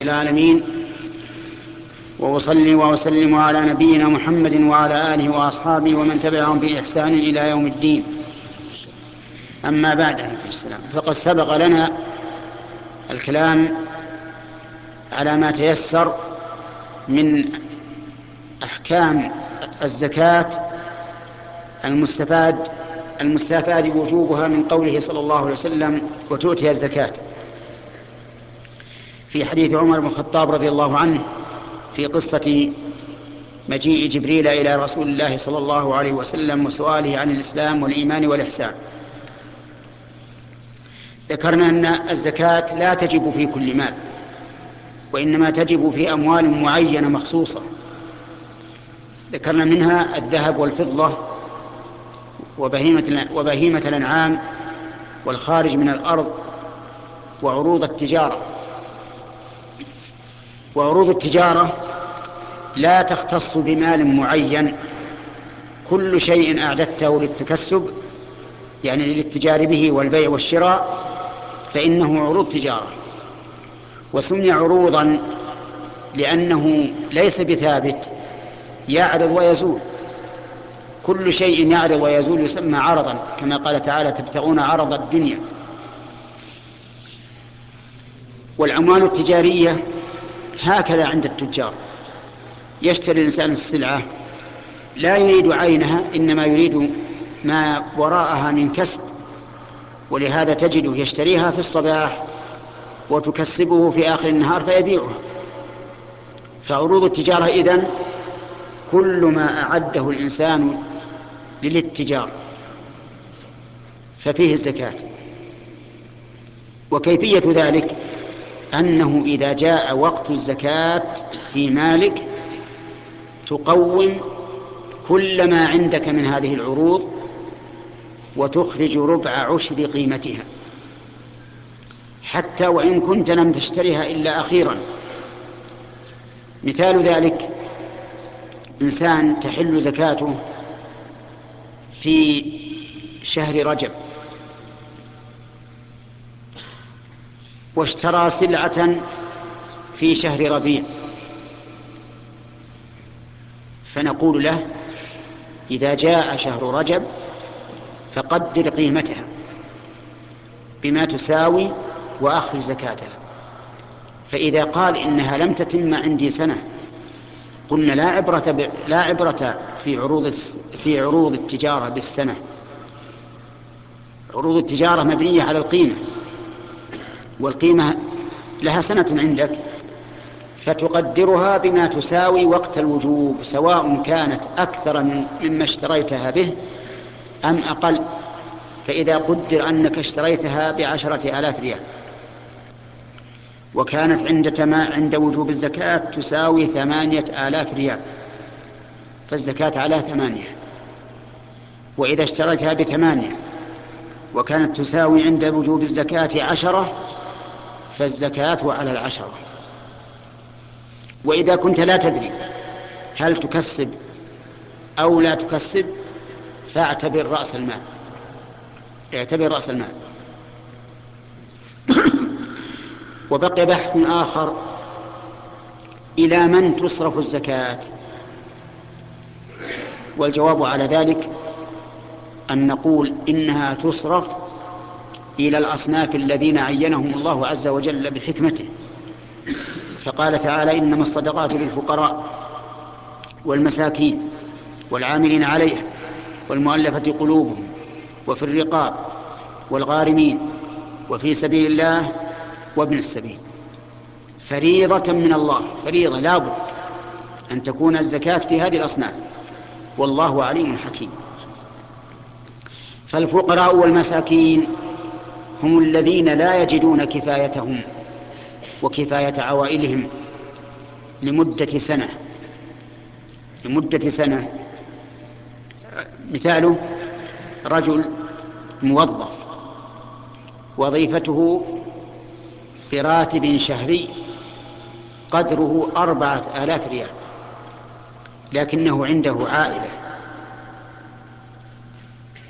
العالمين، وأصلي وأسلم على نبينا محمد وعلى آله وأصحابه ومن تبعهم بإحسان إلى يوم الدين. أما بعد، فقد سبق لنا الكلام على ما تيسر من أحكام الزكاة المستفاد وجوبها من قوله صلى الله عليه وسلم: وتؤتي الزكاة، في حديث عمر بن الخطاب رضي الله عنه في قصة مجيء جبريل إلى رسول الله صلى الله عليه وسلم وسؤاله عن الإسلام والإيمان والإحسان. ذكرنا أن الزكاة لا تجب في كل مال، وإنما تجب في أموال معينة مخصوصة. ذكرنا منها الذهب والفضة وبهيمة الأنعام والخارج من الأرض وعروض التجارة. وعروض التجارة لا تختص بمال معين، كل شيء أعددته للتكسب، يعني للاتجار به والبيع والشراء، فإنه عروض تجارة. وسمي عروضا لأنه ليس بثابت، يعرض ويزول. كل شيء يعرض ويزول يسمى عرضا، كما قال تعالى: تبتغون عرض الدنيا. والأموال التجارية هكذا عند التجار، يشتري الإنسان السلعة لا يريد عينها، إنما يريد ما وراءها من كسب، ولهذا تجده يشتريها في الصباح وتكسبه في آخر النهار فيبيعها. فعروض التجارة إذن كل ما أعده الإنسان للاتجار ففيه الزكاة. وكيفية ذلك أنه إذا جاء وقت الزكاة في مالك تقوم كل ما عندك من هذه العروض وتخرج ربع عشر قيمتها، حتى وإن كنت لم تشتريها إلا أخيرا. مثال ذلك: إنسان تحل زكاته في شهر رجب واشترى سلعة في شهر ربيع، فنقول له: إذا جاء شهر رجب فقدر قيمتها بما تساوي وأخرج زكاتها. فإذا قال: إنها لم تتم عندي سنة، قلنا: لا عبرة في عروض التجارة بالسنة. عروض التجارة مبنية على القيمة، والقيمة لها سنة عندك، فتقدرها بما تساوي وقت الوجوب، سواء كانت أكثر مما اشتريتها به أم أقل. فإذا قدر أنك اشتريتها ب10,000 ريال وكانت عند وجوب الزكاة تساوي 8,000 ريال، فالزكاة على 8. وإذا اشتريتها ب8 وكانت تساوي عند وجوب الزكاة 10، فالزكاة على 10. وإذا كنت لا تدري هل تكسب أو لا تكسب، فاعتبر رأس المال. اعتبر رأس المال. وبقي بحث آخر: إلى من تصرف الزكاة؟ والجواب على ذلك أن نقول: إنها تصرف إلى الأصناف الذين عينهم الله عز وجل بحكمته. فقال تعالى: إنما الصدقات للفقراء والمساكين والعاملين عليها والمؤلفة قلوبهم وفي الرقاب والغارمين وفي سبيل الله وابن السبيل. فريضة من الله، فريضة لا بد أن تكون الزكاة في هذه الأصناف، والله عليم حكيم. فالفقراء والمساكين هم الذين لا يجدون كفايتهم وكفاية عوائلهم لمدة سنة. مثاله: رجل موظف وظيفته براتب شهري قدره 4,000 ريال، لكنه عنده عائلة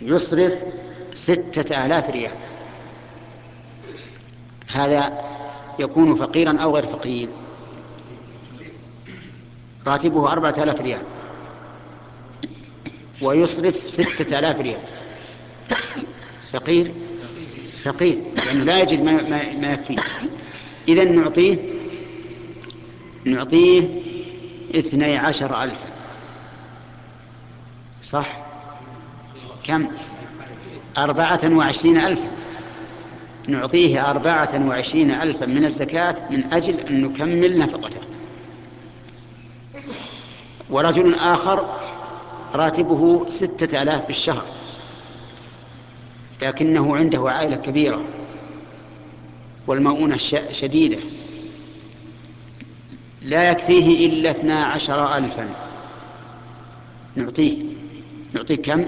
يصرف 6,000 ريال. هذا يكون فقيرا أو غير فقير. راتبه 4000 ريال ويصرف 6000 ريال، فقير فقير لأنه لا يجد ما يكفيه. إذن نعطيه 12,000. صح؟ كم؟ 24,000. نعطيه 24,000 من الزكاة من أجل أن نكمل نفقته. ورجل آخر راتبه 6000 بالشهر لكنه عنده عائلة كبيرة والمؤونة شديدة، لا يكفيه إلا 12,000. نعطيه كم؟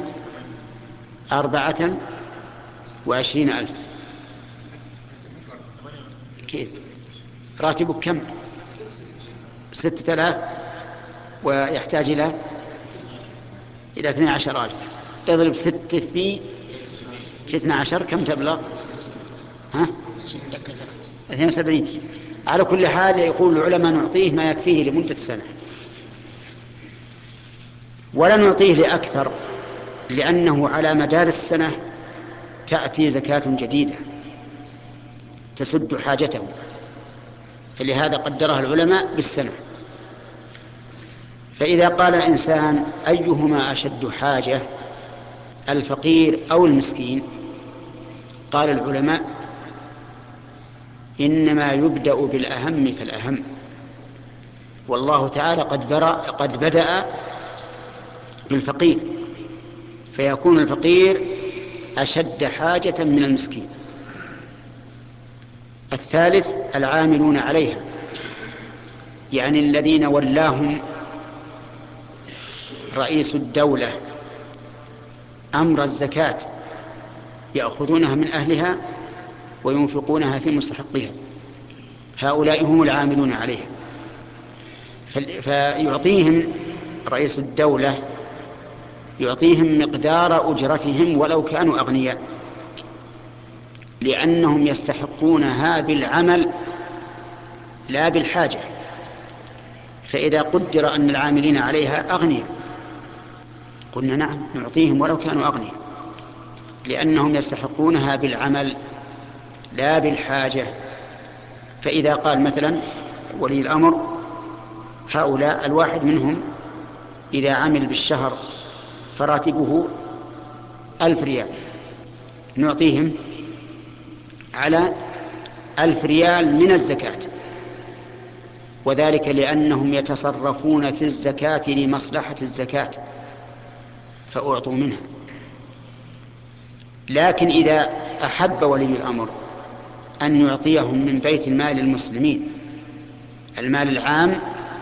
24,000. كيف؟ راتبك كم؟ 6000 ويحتاج إلى 12,000. اضرب 6 في 12 كم تبلغ؟ 72. على كل حال يقول العلماء نعطيه ما يكفيه لمدة سنة، ولا نعطيه لأكثر، لأنه على مدار السنة تأتي زكاة جديدة تسد حاجته، فلهذا قدرها العلماء بالسنة. فإذا قال إنسان أيهما أشد حاجة، الفقير أو المسكين؟ قال العلماء إنما يبدأ بالأهم فالأهم، والله تعالى قد بدأ بالفقير، فيكون الفقير أشد حاجة من المسكين. الثالث العاملون عليها، يعني الذين ولاهم رئيس الدولة أمر الزكاة، يأخذونها من أهلها وينفقونها في مستحقها، هؤلاء هم العاملون عليها. فيعطيهم رئيس الدولة، يعطيهم مقدار أجرتهم ولو كانوا أغنياء، لأنهم يستحقونها بالعمل لا بالحاجة. فإذا قدر أن العاملين عليها أغنياء قلنا نعم نعطيهم ولو كانوا أغنياء، لأنهم يستحقونها بالعمل لا بالحاجة. فإذا قال مثلا ولي الأمر هؤلاء الواحد منهم إذا عمل بالشهر فراتبه 1000 ريال، نعطيهم على 1000 ريال من الزكاة، وذلك لأنهم يتصرفون في الزكاة لمصلحة الزكاة فأعطوا منها. لكن إذا أحب ولي الأمر أن يعطيهم من بيت المال المسلمين، المال العام،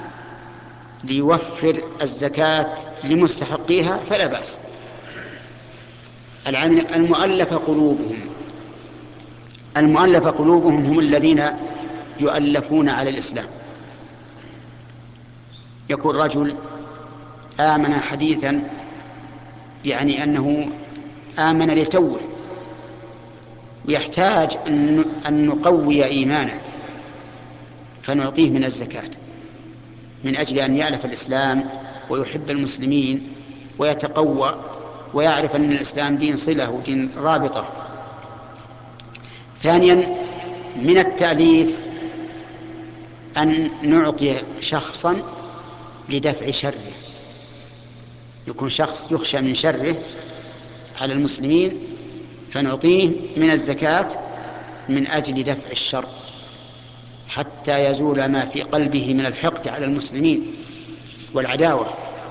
ليوفر الزكاة لمستحقيها فلا بأس. المؤلف قلوبهم هم الذين يؤلفون على الإسلام. يكون رجل آمن حديثا، يعني أنه آمن لتوه، يحتاج أن نقوي إيمانه، فنعطيه من الزكاة من أجل أن يألف الإسلام ويحب المسلمين ويتقوى ويعرف أن الإسلام دين صلة ودين رابطة. ثانيا من التأليف أن نعطي شخصا لدفع شره، يكون شخص يخشى من شره على المسلمين فنعطيه من الزكاة من أجل دفع الشر حتى يزول ما في قلبه من الحقد على المسلمين والعداوة.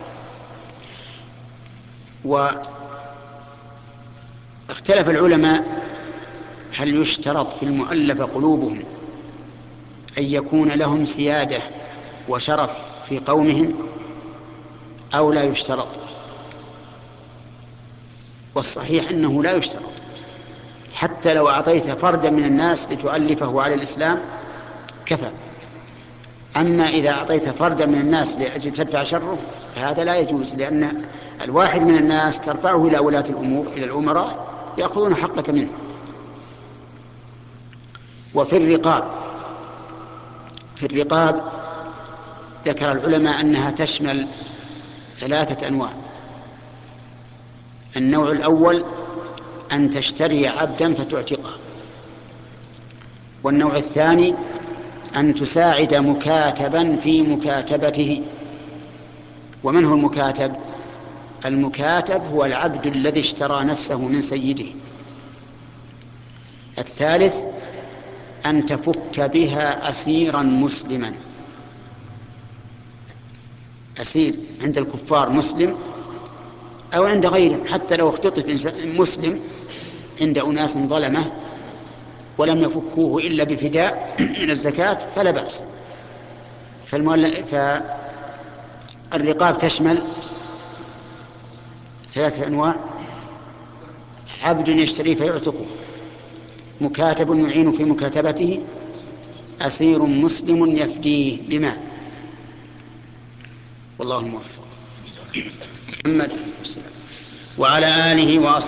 واختلف العلماء هل يشترط في المؤلف قلوبهم أن يكون لهم سيادة وشرف في قومهم أو لا يشترط؟ والصحيح أنه لا يشترط، حتى لو أعطيت فردا من الناس لتؤلفه على الإسلام كفى. أما إذا أعطيت فردا من الناس لأجل تدفع شره فهذا لا يجوز، لأن الواحد من الناس ترفعه إلى ولاة الأمور إلى الأمراء يأخذون حقك منه. وفي الرقاب في الرقاب ذكر العلماء أنها تشمل 3 أنواع. النوع الأول أن تشتري عبدا فتعتقه، والنوع الثاني أن تساعد مكاتبا في مكاتبته. ومن هو المكاتب؟ المكاتب هو العبد الذي اشترى نفسه من سيده. الثالث أن تفك بها أسيرا مسلما، أسير عند الكفار مسلم أو عند غيرهم، حتى لو اختطف مسلم عند أناس ظلمه ولم يفكوه إلا بفداء من الزكاة فلا بأس. فالرقاب تشمل 3 أنواع: عبد يشتري فيعتقه، مكاتب يعين في مكاتبته، أسير مسلم يفديه بمال. والله الموفق. محمد وعلى آله وأصحابه